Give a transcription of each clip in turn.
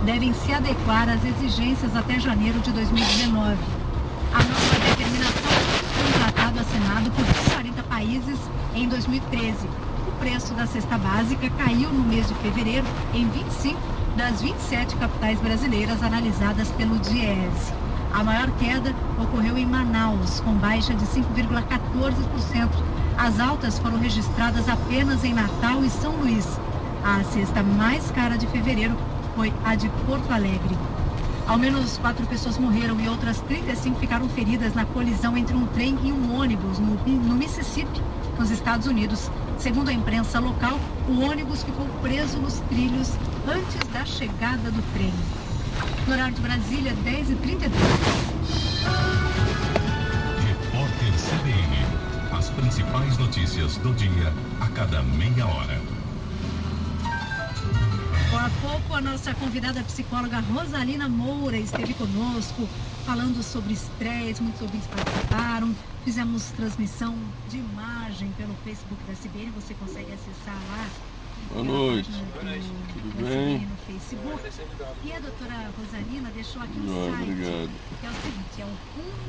devem se adequar às exigências até janeiro de 2019. A nova determinação foi um tratado assinado por 40 países em 2013. O preço da cesta básica caiu no mês de fevereiro em 25 das 27 capitais brasileiras analisadas pelo Diese. A maior queda ocorreu em Manaus, com baixa de 5,14%. As altas foram registradas apenas em Natal e São Luís. A cesta mais cara de fevereiro foi a de Porto Alegre. Ao menos 4 pessoas morreram e outras 35 ficaram feridas na colisão entre um trem e um ônibus no Mississippi, nos Estados Unidos. Segundo a imprensa local, o ônibus ficou preso nos trilhos antes da chegada do trem. No horário de Brasília, 10h32. Repórter CBN. As principais notícias do dia a cada meia hora. Há pouco, a nossa convidada psicóloga Rosalina Moura esteve conosco, falando sobre estresse, muitos ouvintes participaram. Fizemos transmissão de imagem pelo Facebook da CBN, você consegue acessar lá. Boa noite, tudo bem? No Facebook. E a doutora Rosalina deixou aqui um site, obrigado. Que é o seguinte, é o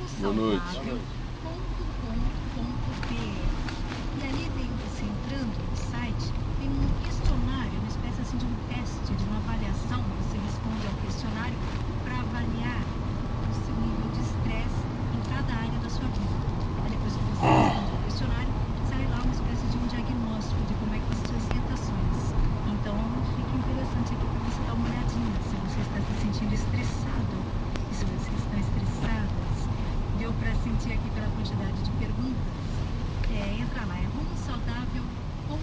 rumosaudável.com.br. E ali tem, você entrando no site, tem um questionário, uma espécie assim de um teste, de uma avaliação. Você responde ao questionário para avaliar o seu nível de estresse em cada área da sua vida. Aí depois que você responde ao questionário, sai lá uma espécie de um diagnóstico de como é que estão as suas orientações. Então fica interessante aqui para você dar uma olhadinha, se você está se sentindo estressado, e se vocês estão estressadas. Deu para sentir aqui pela quantidade de perguntas? Entra lá, é rumosaudável.com.br.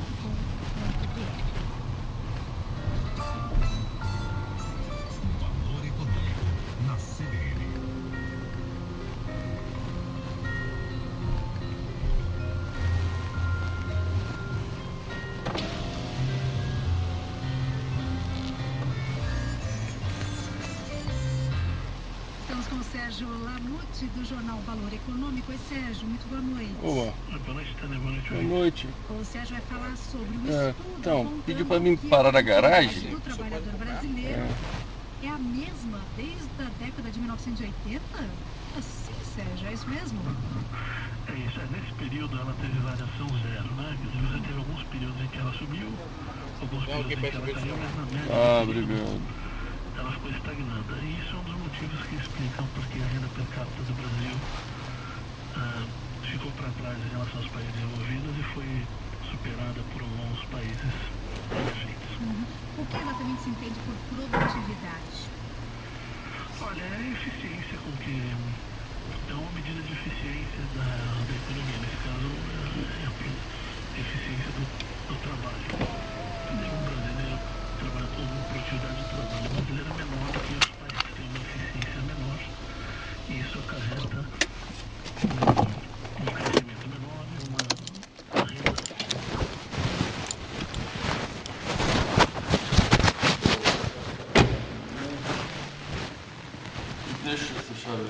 Valor Econômico na CBN. Estamos com o Sérgio Lamute, do jornal Valor Econômico. Oi, Sérgio, muito boa noite. Boa noite. O Sérgio vai falar sobre o estudo. Então, pediu para mim parar na garagem. O trabalhador brasileiro é a mesma desde a década de 1980? Sim, Sérgio, é isso mesmo? É isso, nesse período ela teve variação zero, né? Quer dizer, teve alguns períodos em que ela subiu, alguns períodos em que ela caiu, mas na média Obrigado. ela ficou estagnada. E isso é um dos motivos que explicam porque a renda per capita do Brasil ficou para trás em relação aos países desenvolvidos e foi superada por alguns países emergentes. O que exatamente se entende por produtividade? Olha, é a eficiência com que é uma medida de eficiência da economia, nesse caso é a eficiência do trabalho. O brasileiro trabalha com produtividade do trabalho. O brasileiro é menor do que os países, tem uma eficiência menor e isso acarreta um crescimento menor e uma renda. Deixa essa chave.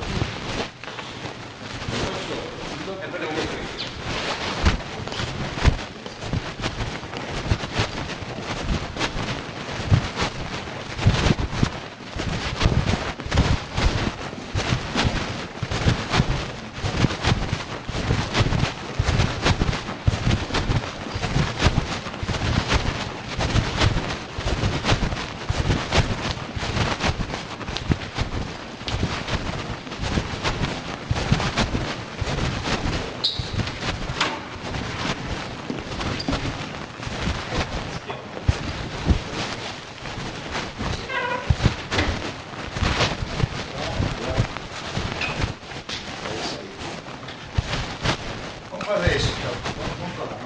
fazer isso, então. Vamos lá.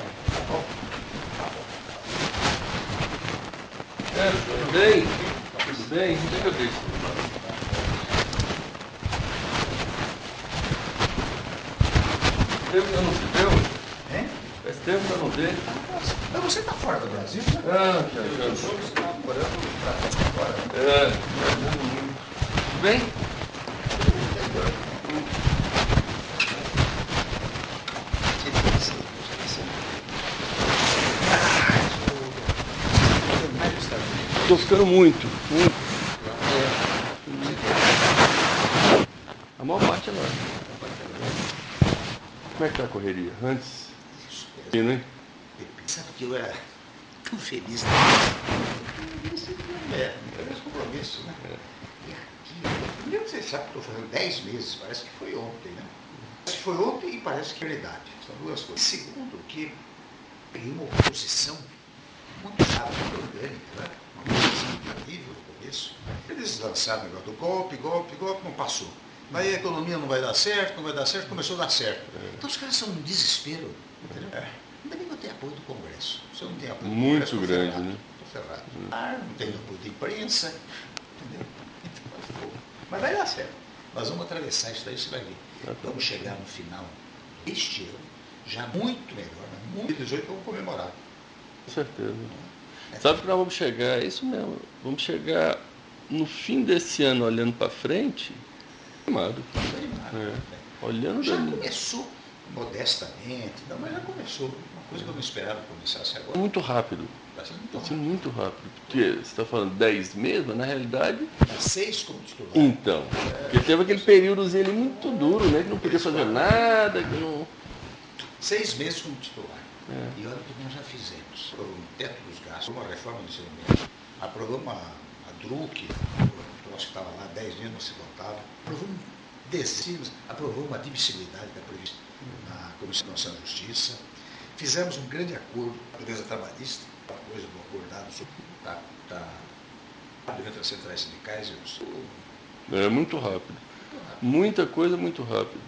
Tudo bem? Tudo bem? Onde é que eu deixo? Tempo que eu não se deu? Hein? Faz tempo que eu não vejo. Mas você está fora do Brasil, né? Ah, já. Eu soube que você está morando pra fora. Tudo bem? Como é que está? Estou ficando muito. Como é que tá a correria? Antes? Isso Fino, hein? Sabe que eu era tão feliz. Esse não é compromisso, né? E aqui, primeiro você sabe que estou fazendo 10 meses, parece que foi ontem, né? Parece que foi ontem e parece que é verdade. São duas coisas. Segundo, que peguei uma oposição muito rápida, muito orgânica, né? Uma oposição terrível no começo. Eles lançaram o negócio do golpe, não passou. Daí a economia não vai dar certo, começou a dar certo. Então os caras são um desespero, entendeu? Ainda bem que eu tenho apoio do Congresso. Se eu não tenho apoio do Muito Congresso, grande, ferrado, né? Estou ferrado. Não tenho apoio da imprensa, entendeu? Então, mas vai dar certo. Nós vamos atravessar isso daí, você vai ver. Vamos chegar no final deste ano, já muito melhor, né? Muito 18 vamos comemorar. Com certeza. Sabe que nós vamos chegar, é isso mesmo, vamos chegar no fim desse ano olhando para frente, animado. Olhando Já dali. começou modestamente, não, mas já começou. Uma coisa que eu não esperava que começasse agora. Muito rápido. Vai ser muito Vai ser rápido. muito rápido. Porque você está falando 10 meses, mas na realidade. 6 como titular. Então. Porque teve aquele períodozinho ali muito duro, né? Que não podia fazer nada, que não. 6 meses como titular. E olha o que nós já fizemos. Aprovamos o teto dos gastos, uma reforma do ensino médio, aprovamos a DRUC, o troço que estava lá 10 meses não se votava, aprovamos dezenas, aprovamos a admissibilidade da prevista na Comissão Nacional de Justiça, fizemos um grande acordo com a defesa trabalhista, uma coisa do acordado sobre entre as centrais sindicais e os... É muito rápido. Muita coisa muito rápido.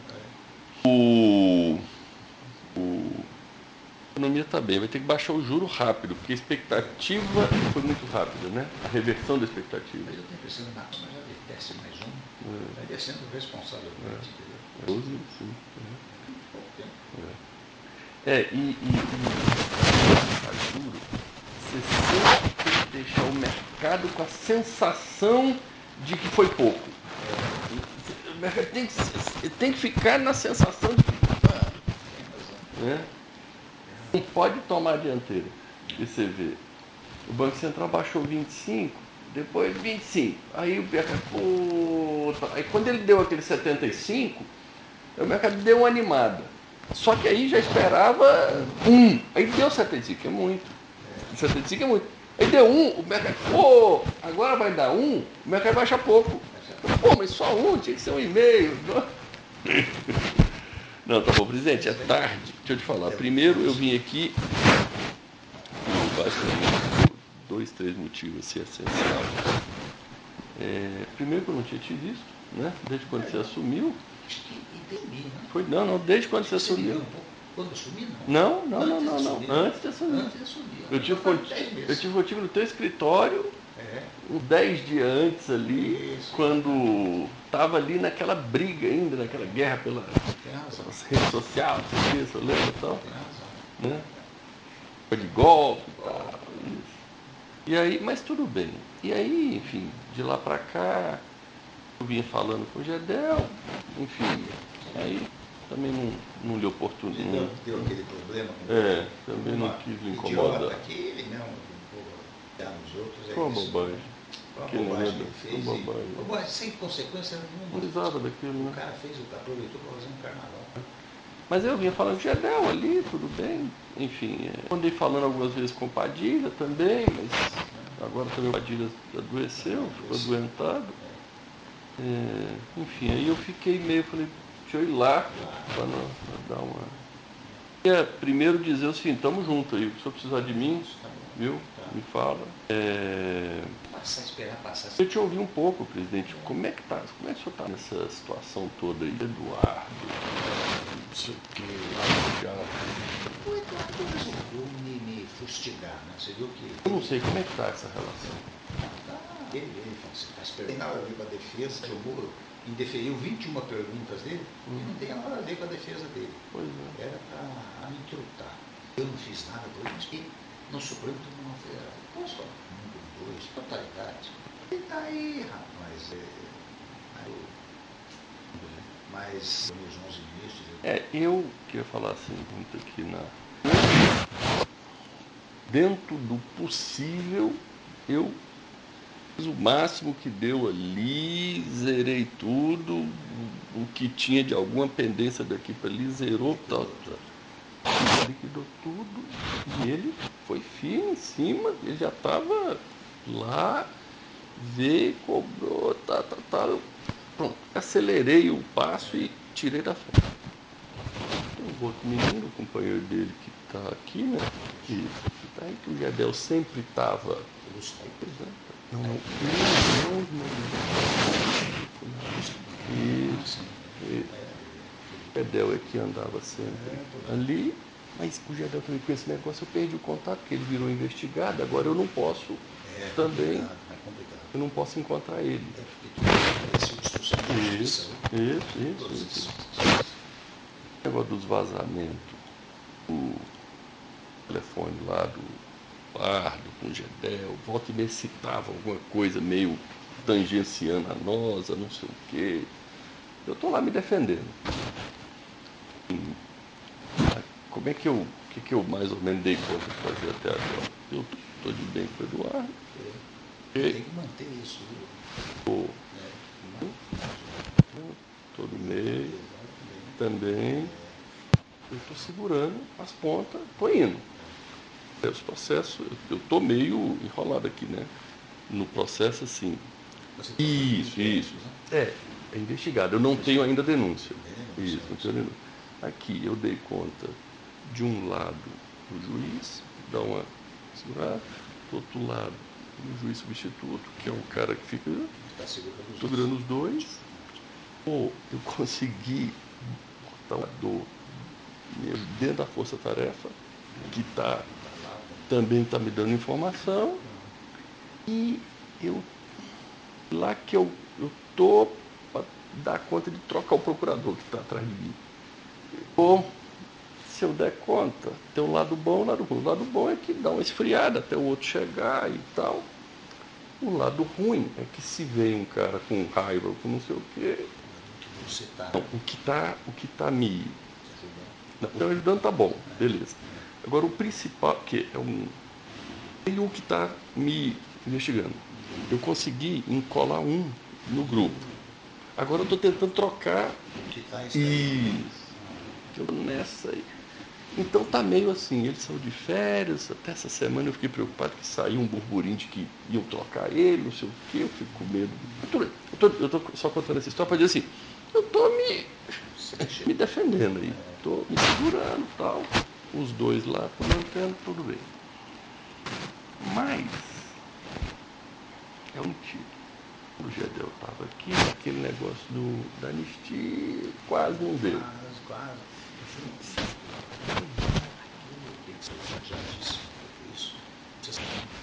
A economia está bem, vai ter que baixar o juro rápido, porque a expectativa foi muito rápida, né? A reversão da expectativa. Mas eu estou pensando, mas já desce mais um, vai descendo responsavelmente, entendeu? 12, sim. Pouco tempo. E a juro, você sempre tem que deixar o mercado com a sensação de que foi pouco. O mercado tem que ficar na sensação de que né? Não pode tomar a dianteira. E você vê, o Banco Central baixou 25, depois 25. Aí o mercado, aí quando ele deu aquele 75, o mercado deu uma animada. Só que aí já esperava 1. Aí deu 75, que é muito. 75 é muito. Aí deu 1, o mercado, agora vai dar 1, o mercado baixa pouco. Mas só 1, tinha que ser 1,5. Não, tá bom, presidente, é tarde. Deixa eu te falar. Primeiro eu vim aqui por basicamente 2, 3 motivos assim, essenciais. Primeiro que eu não tinha te visto, né? Desde quando você assumiu. Entendi, né? Foi, não, desde quando você assumiu. Quando eu assumi, não. Não. Antes de assumir. Antes de assumir. Eu tive contigo no teu escritório. Uns 10 dias antes ali, quando estava ali naquela briga ainda, naquela guerra pela rede social, você lembra e tal? Né? Foi de golpe e tal. Isso. E aí, mas tudo bem. E aí, enfim, de lá para cá, eu vinha falando com o Gedel, enfim, aí também não lhe oportunidade. Deu aquele problema com também não quis lhe incomodar. Aquele mesmo. Nos outros, Foi uma bobagem. Uma bobagem que ele fez. Uma bobagem. Sem consequência nenhuma. Não precisava daquilo, né? O cara aproveitou para fazer um carnaval. Mas eu vinha falando de Gedel ali, tudo bem. Enfim, andei falando algumas vezes com o Padilha também, mas agora também o Padilha adoeceu, ficou adoentado. Enfim, aí eu fiquei meio, falei, deixa eu ir lá para dar uma... Queria primeiro dizer o seguinte, estamos juntos aí, se o senhor precisar de mim, viu? Me fala. Esperar passar. Eu te ouvi um pouco, presidente. Como é que o senhor está nessa situação toda aí? Eduardo, não sei o que, O Eduardo resolveu me fustigar, né? Você viu que... eu não sei como é que está essa relação. Ele falou assim, está esperando. Tem nada a ver com a defesa, jogou, indeferiu 21 perguntas dele, e não tem nada a ver com a defesa dele. Pois é. Era para me trutar. Eu não fiz nada por ele, mas no Supremo Tribunal Federal. Posso falar? 1, 2, totalidade. E daí, rapaz, mas os 11 ministros... Eu queria falar assim, muito aqui dentro do possível, eu Fiz o máximo que deu ali, zerei tudo, o que tinha de alguma pendência daqui para ali, zerou, tal. Liquidou tudo e ele foi firme em cima, ele já estava lá, veio, cobrou, eu, pronto, acelerei o passo e tirei da frente. Tem um outro menino, o companheiro dele que está aqui, né? Que tá aí, que o Gedel sempre estava. Não. Isso. O Gedel é que andava sempre ali, mas o Gedel também com esse negócio eu perdi o contato, porque ele virou investigado, agora eu não posso também. Eu não posso encontrar ele. Isso. O negócio dos vazamentos. O telefone lá do Pardo com o Gedel, volta e meia citava alguma coisa meio tangenciando a nós, não sei o quê. Eu estou lá me defendendo. Como é que eu mais ou menos dei conta de fazer até agora? Eu estou de bem com o Eduardo. Tem que manter isso. Todo mês também. Eu estou segurando as pontas, estou indo. Os processos, eu estou meio enrolado aqui, né? No processo, assim. Isso. É investigado. Eu não tenho ainda denúncia. Isso, não tenho denúncia. Aqui eu dei conta de um lado o juiz, dá uma segurada, do outro lado o juiz substituto, que é o cara que fica segurando os dois. Ou eu consegui botar uma dor dentro da força-tarefa, que também está me dando informação, e lá que eu estou para dar conta de trocar o procurador que está atrás de mim. Ou, se eu der conta, tem um lado bom e um lado ruim. O lado bom é que dá uma esfriada até o outro chegar e tal. O lado ruim é que se vem um cara com raiva ou com não sei o quê. Não, o que tá me ajudando tá bom, beleza. Agora o principal, que é o que está me investigando. Eu consegui encolar um no grupo. Agora eu estou tentando trocar. Isso. Eu nessa aí. Então tá meio assim, eles são de férias, até essa semana eu fiquei preocupado que saiu um burburinho de que iam trocar ele, não sei o quê, eu fico com medo. Eu tô só contando essa história para dizer assim, eu tô me defendendo aí, tô me segurando e tal, os dois lá, tô mantendo tudo bem. Mas é um tiro. O Gedel estava aqui, aquele negócio da anistia quase não veio. Quase. Já disse isso. Os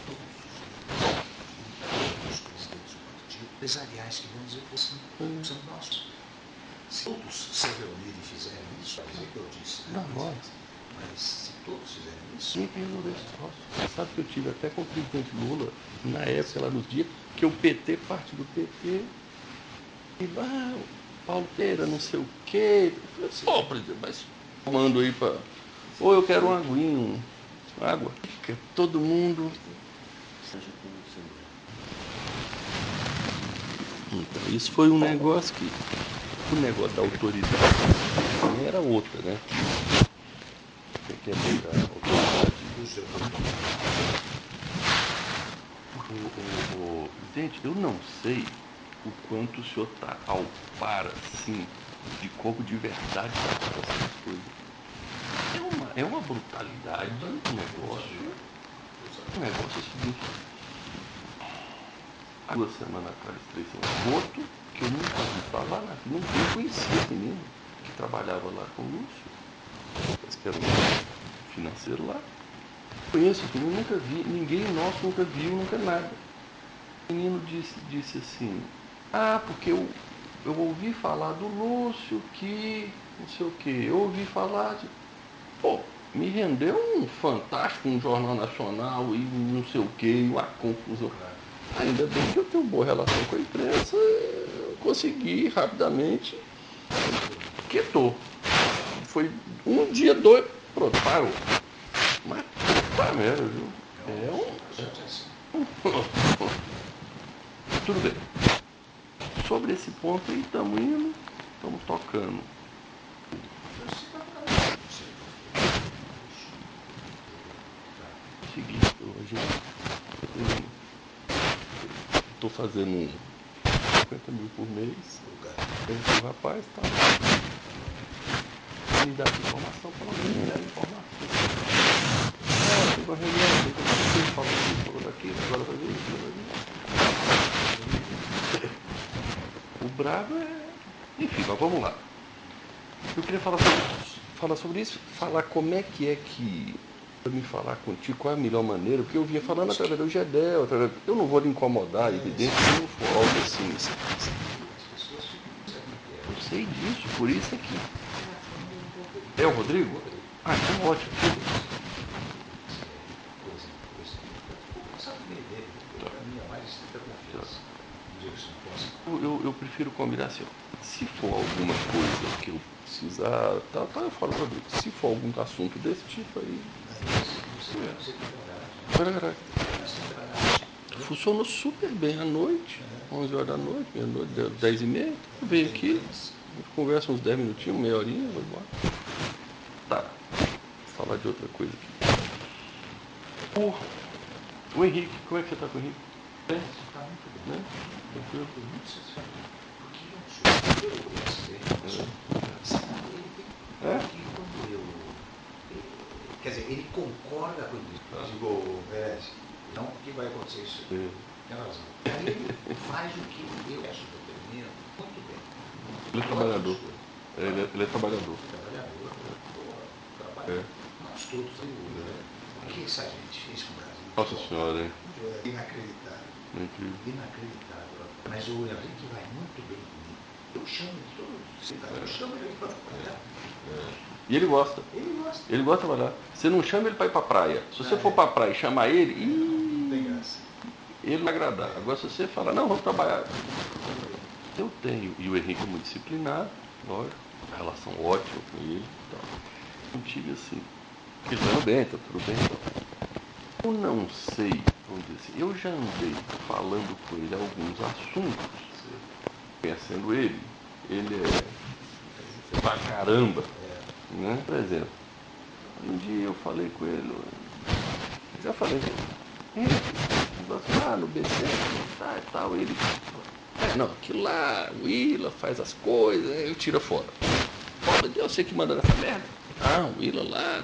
presidentes do partido, empresariais que vão dizer que são nossos. Se todos se reunirem e fizerem isso, é o que eu disse. Mas se todos fizerem isso. Quem resolveu esse troço? Sabe que eu tive até com o presidente Lula, na época, lá nos dias, que o PT, parte do PT, e o Paulo Pereira, não sei o quê. Eu falei assim, presidente, mas mando aí para. Ou eu quero um aguinho, água. Todo mundo. Então, isso foi um negócio que. O negócio da autoridade era outra, né? Que é da autoridade. Gente, eu não sei o quanto o senhor está ao par, assim, de como de verdade está essas coisas. É uma brutalidade o negócio. O negócio é o seguinte. Há 2 semanas atrás, 3 semanas, outro que eu nunca ouvi falar, não conhecia esse menino que trabalhava lá com o Lúcio, parece que era um financeiro lá. Conheço esse menino, nunca vi, ninguém nosso nunca viu, nunca nada. O menino disse assim, porque eu ouvi falar do Lúcio que não sei o que, eu ouvi falar de. Me rendeu um fantástico, um jornal nacional e não sei o que, uma confusão. Ainda bem que eu tenho boa relação com a imprensa, eu consegui rapidamente, quietou. Foi um dia, 2, pronto, parou. Mas, merda, viu? Tudo bem. Sobre esse ponto aí, estamos indo, estamos tocando. Seguinte, hoje estou fazendo 50 mil por mês. O rapaz tá me dá informação, pelo menos me dá informação. Teve uma reunião, tem que fazer, falou disso, falou daquilo, agora vai ver isso. O brabo é. Enfim, mas vamos lá. Eu queria falar sobre isso, falar como é que para me falar contigo, qual é a melhor maneira, porque eu vinha falando através do Gedel, eu não vou lhe incomodar, evidente, se não for algo assim. Eu sei disso, por isso aqui. É o Rodrigo? Ah, então ótimo. Eu prefiro combinar assim, ó. Se for alguma coisa que eu precisar, tá, eu falo para Rodrigo. Se for algum assunto desse tipo aí. Funcionou super bem à noite, 11 horas da noite, meia-noite, 10h30. Eu venho aqui, conversa uns 10 minutinhos, meia horinha, vou embora. Tá, vou falar de outra coisa aqui. O Henrique, como é que você tá com o Henrique? Bem? Está muito bem. Né? Tranquilo? Estou muito satisfeito. Porque eu não sou. Porque quando eu. Quer dizer, ele concorda com isso. Eu digo, Pérez, não, o que vai acontecer isso? Tem razão. Aí ele faz o que eu acho que eu termino muito bem. Ele é trabalhador. Ele é trabalhador. Trabalhador, trabalha. Nós todos temos. O que essa gente fez com o Brasil? Nossa Senhora, hein? Inacreditável. Inacreditável. Mas o Henrique vai muito bem comigo. Eu chamo ele todos. Eu chamo ele para trabalhar. E ele gosta. Ele gosta. Ele gosta de trabalhar. Você não chama ele para ir para a praia. Se você for para a praia e chamar ele, Não tem graça. ele não vai agradar. Agora, se você falar, não, vamos trabalhar. Eu tenho. E o Henrique é muito disciplinado, lógico. A relação ótima com ele. Então, não tive assim. Porque ele está bem, está tudo bem. Então. Eu não sei, vamos dizer assim, eu já andei falando com ele alguns assuntos, conhecendo ele é pra caramba, né? Por exemplo, um dia eu falei com ele, já falei com ele, no BC, tá, e tal, ele, não, aquilo lá, o Willa faz as coisas, eu tiro fora. Pô, Deus, você que manda nessa merda? Ah, o Willa lá.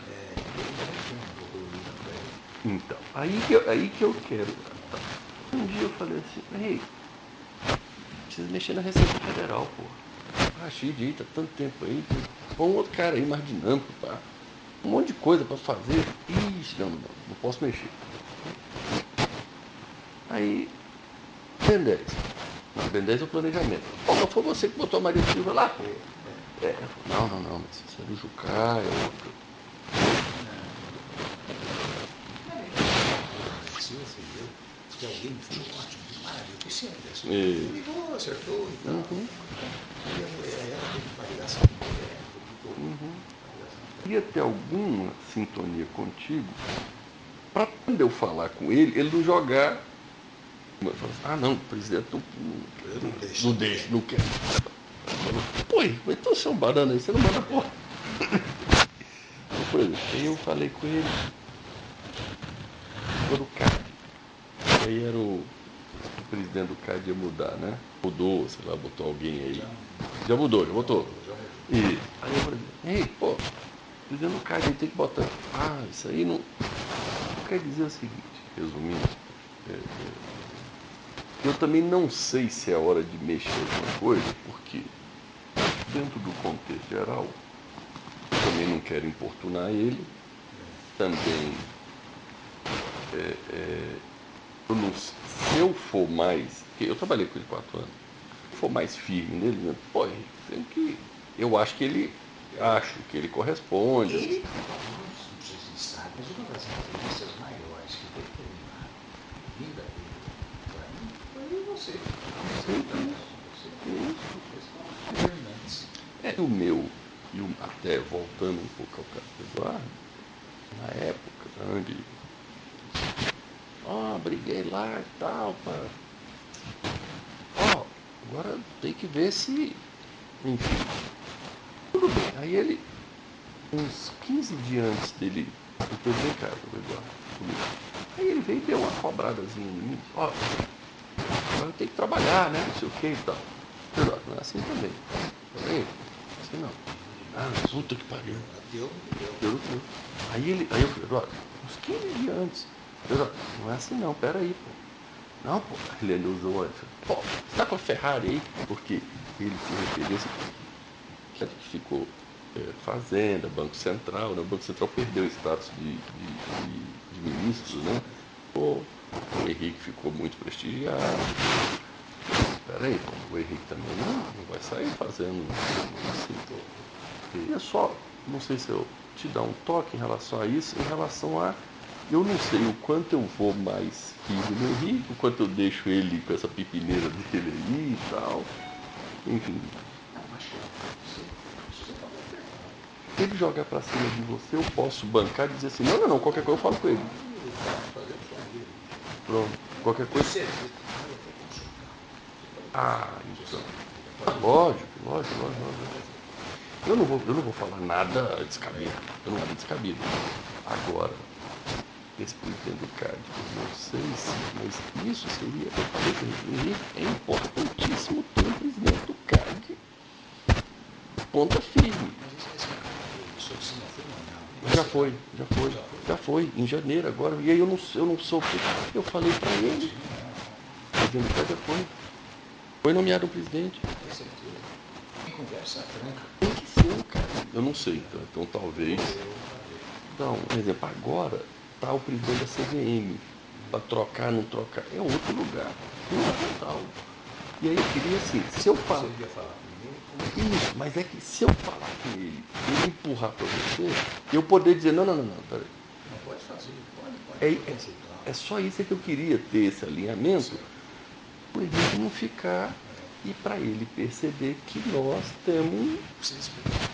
Então, aí que eu quero. Um dia eu falei assim, ei, precisa mexer na Receita Federal, pô. Ah, Xidinho, tá tanto tempo aí, põe um outro cara aí mais dinâmico, pá. Um monte de coisa pra fazer. Ixi, não posso mexer. Aí, Ben 10. Não, Ben 10 é o planejamento. Pô, mas foi você que botou a Maria Silva lá, pô. Não, mas isso é do Jucá, é outro. Que alguém foi ótimo, maravilhoso, que sempre assim. Ele ligou, acertou e tal. E a mulher, ela teve uma ligação com ele. Ia ter alguma sintonia contigo para quando eu falar com ele não jogar. Ah, não, o presidente não deixa, não quer. Pô, então você é um banana aí, você não manda porra. Por exemplo, aí eu falei com ele, quando o CAD, aí era o presidente do CAD ia mudar, né? Mudou, sei lá, botou alguém aí. Já botou. E aí eu falei, ei, pô, o presidente do CAD aí tem que botar. Ah, isso aí não. Quer dizer o seguinte, resumindo, eu também não sei se é hora de mexer alguma coisa, porque dentro do contexto geral, eu também não quero importunar ele, também se eu for mais, porque eu trabalhei com ele 4 anos, se eu for mais firme nele, né, pô, tem que, eu acho que ele corresponde. Ele, não sei se sabe, mas uma das entrevistas maiores que determinaram a vida dele para mim foi você. O meu, até voltando um pouco ao caso do Eduardo, na época, onde briguei lá e tal, Agora tem que ver se... Enfim, tudo bem. Aí ele, uns 15 dias antes dele, eu tô em casa, comigo. Aí ele veio e deu uma cobradazinha em mim. Ó, agora eu tenho que trabalhar, né? Não sei o que e tal. Não é assim também. Também, assim não. Ah, puta que pariu. Deu. Aí eu falei, Eduardo, uns 15 dias antes. Eduardo, não é assim não, peraí, pô. Não, pô. Ele usou, ele falou, pô, você tá com a Ferrari aí? Porque ele se referência que ficou Fazenda, Banco Central, né? O Banco Central perdeu o status de ministro, né? O Henrique ficou muito prestigiado. Espera aí, o Henrique também não vai sair fazendo assim. E só, não sei se eu te dar um toque em relação a isso, em relação a, eu não sei o quanto eu vou mais firme no Henrique, o quanto eu deixo ele com essa pipineira dele aí e tal. Enfim. Se ele jogar pra cima de você, eu posso bancar e dizer assim, não, qualquer coisa eu falo com ele. Pronto, qualquer coisa. Ah, então. Lógico. Eu não vou falar nada descabido. Eu não vou nada descabido. Agora, esse presidente do CAD, eu não sei se, mas isso seria, eu falei que é importantíssimo ter um presidente do CAD ponta firme. Já foi, em janeiro agora. E aí eu não soube. Eu falei pra ele. O presidente do CAD já foi. Foi nomeado um presidente. Conversa franca. Tem que ser, cara. Eu não sei, então talvez. Não, por exemplo, agora tá o presidente da CVM. Para trocar, não trocar, é outro lugar. Fundamental. E aí eu queria assim, se eu falar. Você ia falar comigo? Isso, mas é que se eu falar com ele, ele empurrar para você, eu poder dizer, não, peraí. Não pode fazer, pode consultar. É só isso que eu queria ter esse alinhamento, para ele não ficar e para ele perceber que nós temos. Você explica.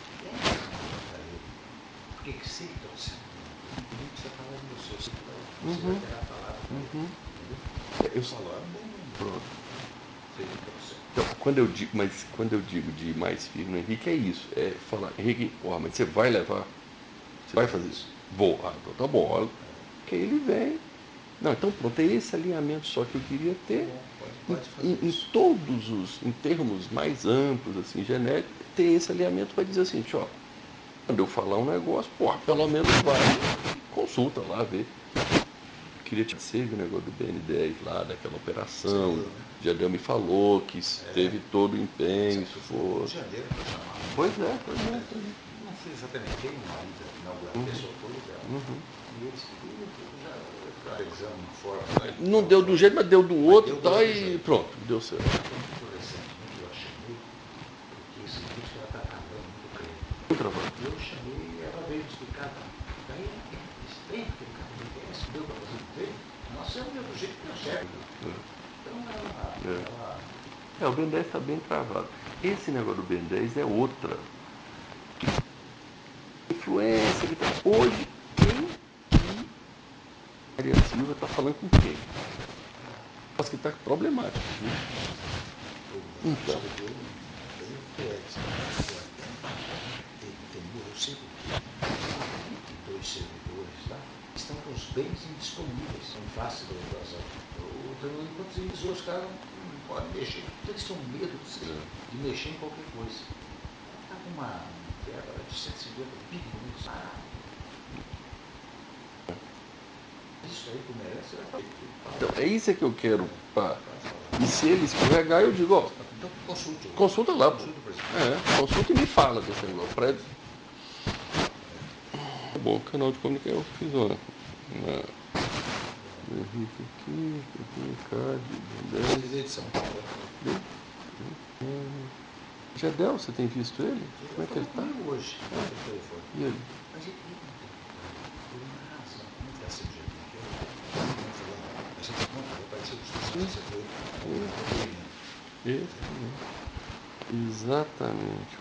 Por que você trouxe? Não precisa falar de você. Você vai ter a palavra. Eu falo, pronto. Você trouxe. Então, quando eu digo de ir mais firme no Henrique, é isso. É falar, Henrique, mas você vai levar? Você vai fazer isso? Vou. Ah, então tá bom. Olha, que aí ele vem. Não, então pronto, é esse alinhamento só que eu queria ter. Em todos os, em termos mais amplos, assim, genéricos, ter esse alinhamento para dizer assim, ó, quando eu falar um negócio, pô, pelo menos vai, consulta lá, vê. Queria te dizer o negócio do BN10 lá, daquela operação. O Jardel me falou que teve todo o empenho, esforço. Pois é. Não sei exatamente quem ainda inaugurar, a pessoa foi dela. E eles já realizando uma forma. Não deu do jeito, mas deu do outro, tá, e pronto, deu certo. Recentemente eu chamei, porque esse vídeo ela está travando muito crédito. Eu chamei e ela veio me explicar. Daí, esse trem, aquele carro do BNDES, deu para fazer o trem, nós é do jeito que nós chegamos. Então ela. O BN10 está bem travado. Esse negócio do BN10 é outra influência que tá hoje. Maria Silva está falando com quem? Acho que está problemático. Viu? Então. Eu sei que 22 servidores lá estão com os bens indisponíveis, são fáceis da evasão. Enquanto os caras não podem mexer. Eles têm medo de mexer em qualquer coisa. Está com uma verba de 150 bilhões. Isso aí que merece vai fazer. Então, é isso que eu quero. E se ele escorregar, eu digo, ó. Então consulta lá, pô. Consulta e me fala desse negócio. Bom, canal de comunicação eu fiz uma. Henrique aqui, edição. Jardel, você tem visto ele? Como é que ele está? Hoje. E ele? Mas ele por uma razão. Não está sendo a gente conta, vai parecer Exatamente.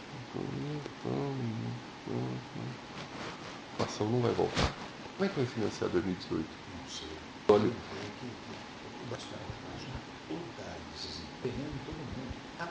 A ação não vai voltar. Como é que vai financiar 2018? Não sei. Olha. Todo mundo. A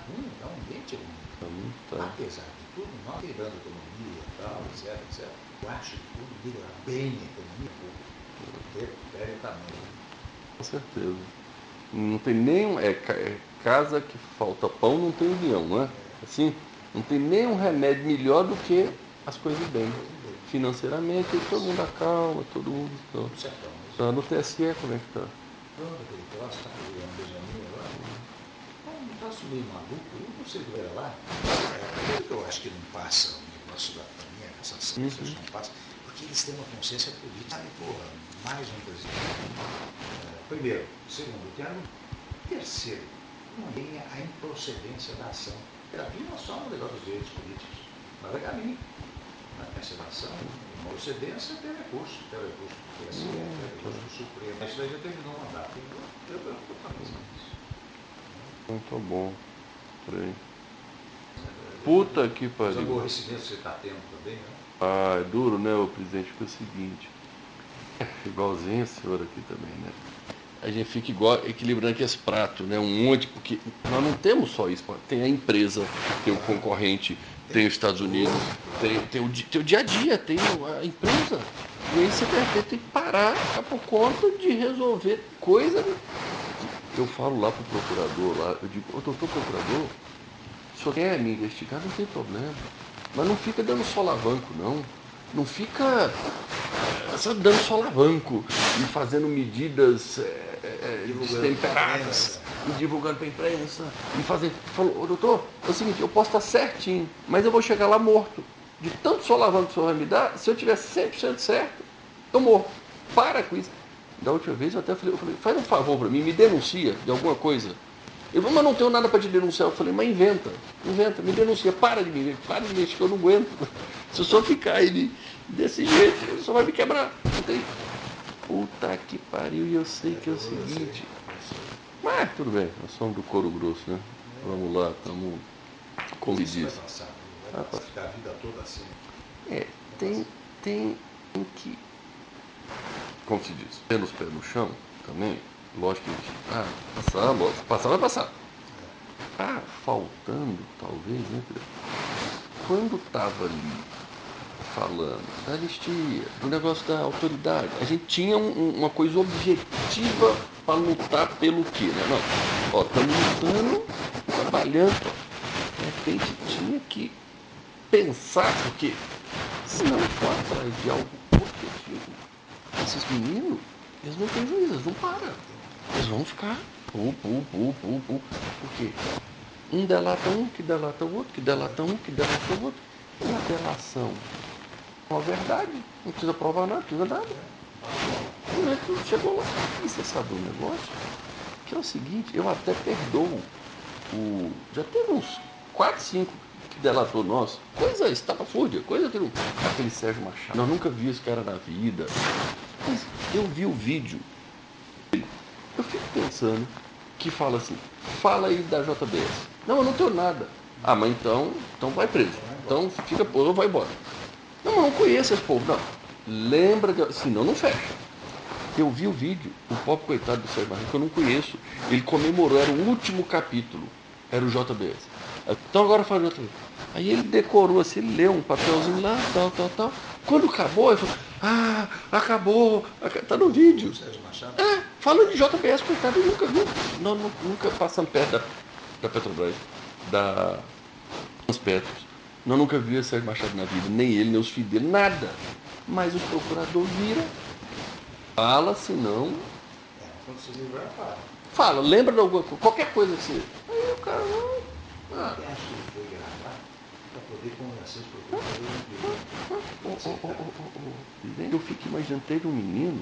tira muito. Tá. Apesar de tudo, nós quebrando a economia e tal, etc. Eu acho que tudo melhorar bem a economia, teoricamente. Com certeza. Não tem nenhum. Casa que falta pão não tem união, não é? Assim, não tem nenhum remédio melhor do que as coisas bem. Financeiramente, todo mundo acalma, todo mundo. Então, tá no TSE, como é que tá? Pronto, aquele troço, tá criando Benjamin agora. Um troço meio maluco, eu não sei o que era lá. Eu acho que não passa o negócio da minha cassação, não passa, porque eles têm uma consciência política. Sabe, porra, mais um presidente. Primeiro. Segundo, terceiro, não tem a improcedência da ação. Para mim, nós somos legal dos direitos políticos. Mas é caminho. Essa ação, uma procedência tem recurso do TSE, recurso do Supremo. Isso daí já terminou o mandato. Eu estou fazendo isso. Muito bom. Por aí. Puta que pariu. Os aborrecimentos que você está tendo também, né? Ah, é duro, né, o presidente? Porque é o seguinte. Igualzinho a senhora aqui também, né? A gente fica igual, equilibrando aqui esse prato, né? Um monte, porque nós não temos só isso. Tem a empresa, tem o concorrente, tem os Estados Unidos, tem o dia a dia, tem a empresa. E aí você tem que parar por conta de resolver coisa. Eu falo lá pro procurador, lá, eu digo, ô doutor procurador, se o senhor quer me investigar, não tem problema. Mas não fica dando solavanco, não. Não fica só dando solavanco e fazendo medidas destemperadas e divulgando para a imprensa e fazendo. Falou, doutor, é o seguinte, eu posso estar certinho, mas eu vou chegar lá morto. De tanto solavanco que o senhor vai me dar, se eu tiver 100% certo, eu morro. Para com isso. Da última vez eu até falei, faz um favor para mim, me denuncia de alguma coisa. Ele falou, mas não tenho nada para te denunciar. Eu falei, mas inventa, me denuncia, para de me mexer, que eu não aguento. Se eu só ficar aí desse jeito, ele só vai me quebrar. Não tem. Puta que pariu, e eu sei que é o seguinte. Mas tudo bem, nós somos do couro grosso, né? Vamos lá, estamos como diz. Vai ficar a vida toda assim. Tem que, como se diz, ter os pés no chão também. Lógico que passar vai passar. Faltando, talvez, né? Quando estava ali falando da anistia, do negócio da autoridade, a gente tinha uma coisa objetiva para lutar pelo quê, né? Não, estamos lutando, trabalhando, de repente tinha que pensar, porque senão for atrás de algo objetivo, esses meninos, eles não têm juízo, eles não param. Eles vão ficar por quê? Um delata um, que delata o outro, que delata um, que delata o outro. E a delação? Uma verdade, não precisa provar nada, não precisa nada. O neto chegou lá. E você sabe um negócio? Que é o seguinte, eu até perdoo já teve uns 4, 5 que delatou nós. Coisa estapafúrdia, coisa que não. Aquele Sérgio Machado. Nós nunca vi esse cara na vida. Mas eu vi o vídeo. Eu fico pensando que fala assim, fala aí da JBS. Não, eu não tenho nada. Mas então vai preso. Então fica preso, vai embora. Não, eu não conheço esse povo, não. Lembra que, senão não fecha. Eu vi o vídeo, o pobre coitado do Sérgio Machado, que eu não conheço. Ele comemorou, era o último capítulo, era o JBS. Então agora fala o JBS. Aí ele decorou assim, ele leu um papelzinho lá, tal. Quando acabou, ele falou, acabou, tá no vídeo. Sérgio Machado? Falando de JBS, coitado, eu nunca vi. Nunca passamos perto da Petrobras, da Transpetros. Nós nunca vi o Sérgio Machado na vida, nem ele, nem os filhos dele, nada. Mas o procurador vira, fala, senão. Quando se livrar, fala. Fala, lembra de alguma coisa, qualquer coisa assim. Aí o cara não. Eu acho que ele foi gravar para poder conversar com o procurador. Eu fico imaginando, teve um menino,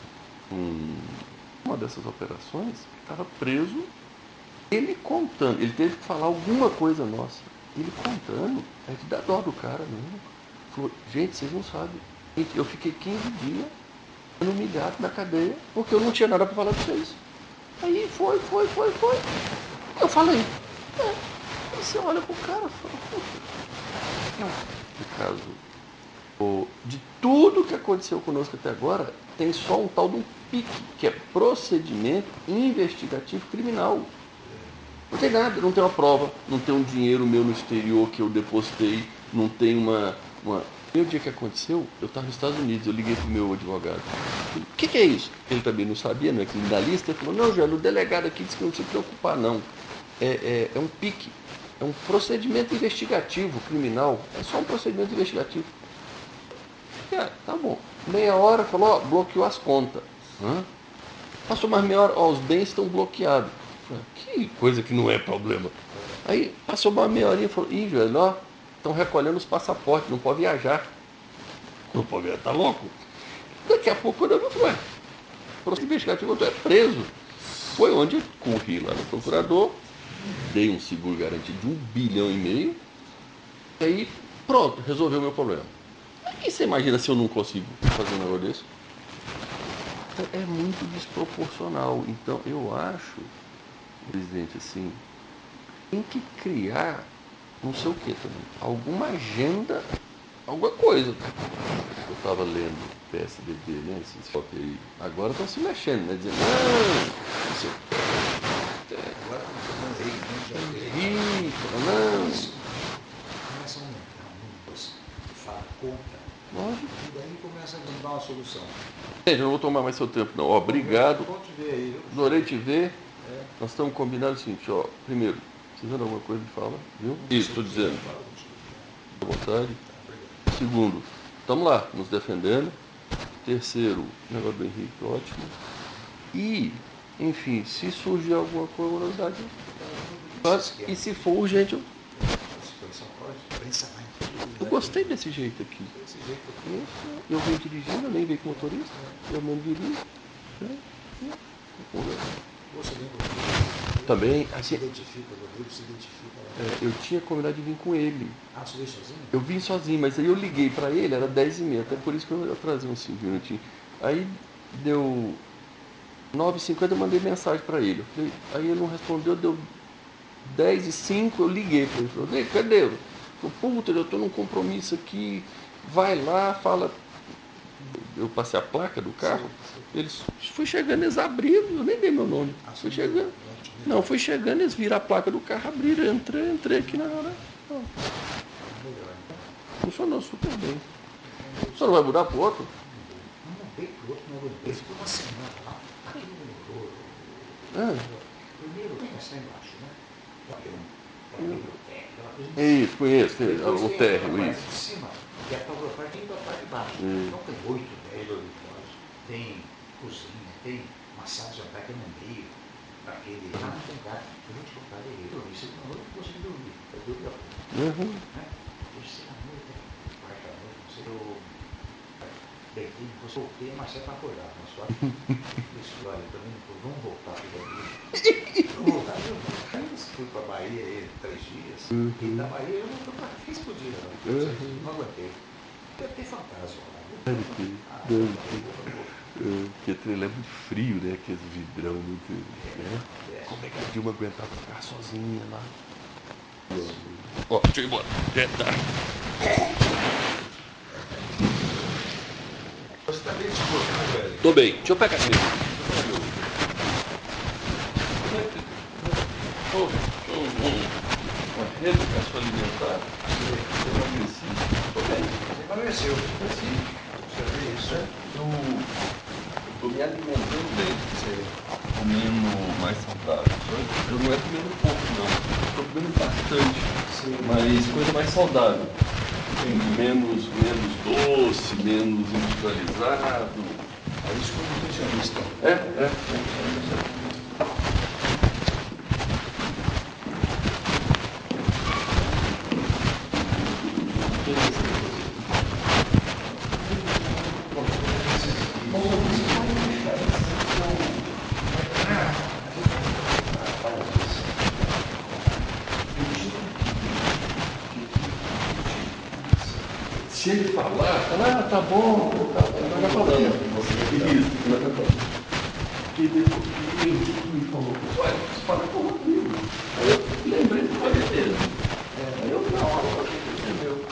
uma dessas operações, que estava preso, ele contando, ele teve que falar alguma coisa nossa. Ele contando, é de dar dó do cara mesmo. Falou, gente, vocês não sabem. Eu fiquei 15 dias sendo humilhado na cadeia, porque eu não tinha nada para falar de vocês. Aí foi. Eu falei. Aí você olha pro cara e fala, poxa. No caso, de tudo que aconteceu conosco até agora, tem só um tal de um PIC, que é procedimento investigativo criminal. Não tem nada, não tem uma prova, não tem um dinheiro meu no exterior que eu depositei, não tem uma... No dia que aconteceu, eu estava nos Estados Unidos, eu liguei para o meu advogado. O que é isso? Ele também não sabia, não é criminalista. Ele falou, não, Joel, o delegado aqui disse que não se preocupar, não. É um PIC, é um procedimento investigativo criminal, é só um procedimento investigativo. Cara, tá bom. Meia hora, falou, ó, bloqueou as contas. Passou mais meia hora, ó, os bens estão bloqueados. Que coisa que não é problema. Aí passou mais meia horinha e falou, ih, Joel, ó, estão recolhendo os passaportes, não pode viajar. Não pode viajar, tá louco? Daqui a pouco, quando eu falei, processo investigativo, eu tô preso. Foi onde eu corri lá no procurador, dei um seguro garantido de 1,5 bilhão. E aí, pronto, resolveu o meu problema. E você imagina se eu não consigo fazer um negócio desse? É muito desproporcional. Então, eu acho, presidente, assim, tem que criar não sei o que também, alguma agenda, alguma coisa. Eu estava lendo PSDB, né, esses fotos aí, agora estão se mexendo, né, dizendo, não sei o que. Agora não. Começa a aumentar números, fala conta. Lógico. E daí começa a dar uma solução. Gente, eu não vou tomar mais seu tempo, não. Ó, obrigado. Bom te ver aí. Adorei te ver. Nós estamos combinando o seguinte, ó. Primeiro, precisando de alguma coisa de fala, viu? Isso, estou dizendo. À vontade. Segundo, estamos lá, nos defendendo. Terceiro, negócio do Henrique, ótimo. E, enfim, se surgir alguma coisa, novidade, e se for urgente, eu gostei desse jeito aqui. Eu venho dirigindo, eu nem veio com motorista, eu mesmo dirijo. Também, assim, eu tinha combinado de vir com ele. Ah, você veio sozinho? Eu vim sozinho, mas aí eu liguei pra ele, era 10h30, até por isso que eu atrasei uns 5 minutinhos. Aí deu 9h50, eu mandei mensagem pra ele. Aí ele não respondeu, deu 10h05, eu liguei pra ele. Falei, cadê? Eu falei, puta, eu tô num compromisso aqui, vai lá, fala. Eu passei a placa do carro, eles fui chegando, eles abriram, eu nem dei meu nome. Fui chegando. Não, fui chegando, eles viram a placa do carro, abriram, eu entrei aqui na hora. Funcionou super bem. O senhor não vai mudar pro outro? Não mudei pro outro, não mudei. Ficou uma semana lá, aqui não mudou. Primeiro tem essa embaixo, né? Isso, conheço, o térreo, isso. Em cima, e a parte tem a parte de baixo. Então tem 8, 10 dormitórios, tem cozinha, tem uma sala de jantar que é no meio, aquele. Lá não tem gato. Eu vou te contar, eu dormi, segunda noite eu consegui dormir. Eu dormi a pouco. Terceira noite, quarta noite, não sei, eu deitei, voltei, mas é para acordar. Mas só isso, olha, também vamos voltar para o Brasil. Vamos voltar, eu fui para a Bahia 3 dias, e da Bahia eu não fui para 15 por dia, não aguentei. Deve ter fantasma lá. Deve ter. Porque trem é muito frio, né? Aqueles vidrão muito. Né? Como é que a Dilma aguentava ficar sozinha lá? Ó, deixa eu ir embora. Você está bem disposto, velho? Tô bem. Deixa eu pegar aqui. Uma reeducação alimentar. Eu emagreci. Tô bem. Você emagreceu. Sim. Você vê isso, né? Eu tô me alimentando bem. Comendo mais saudável. Eu não é comendo pouco, não. Estou comendo bastante. Mas coisa mais saudável. Menos doce, menos industrializado. É isso que o nutricionista. Se ele falar, tá bom, não vai falando. Isso, não vai falando. E depois ele me falou, ué, você fala com o Rodrigo. Aí eu lembrei do Rodrigo dele. Aí eu, na hora, eu achei que entendeu.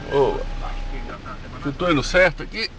Oh, eu tô indo certo aqui?